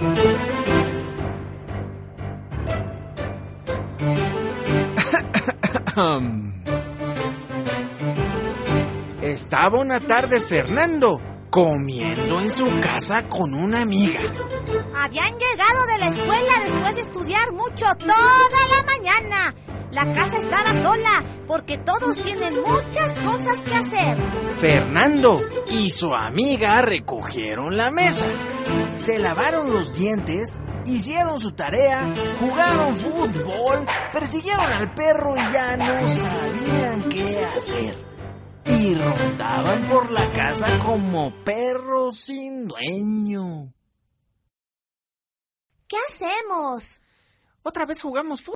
Estaba una tarde Fernando comiendo en su casa con una amiga. Habían llegado de la escuela después de estudiar mucho toda la mañana. La casa estaba sola porque todos tienen muchas cosas que hacer. Fernando y su amiga recogieron la mesa, se lavaron los dientes, hicieron su tarea, jugaron fútbol, persiguieron al perro y ya no sabían qué hacer. Y rondaban por la casa como perros sin dueño. ¿Qué hacemos? Otra vez jugamos fútbol.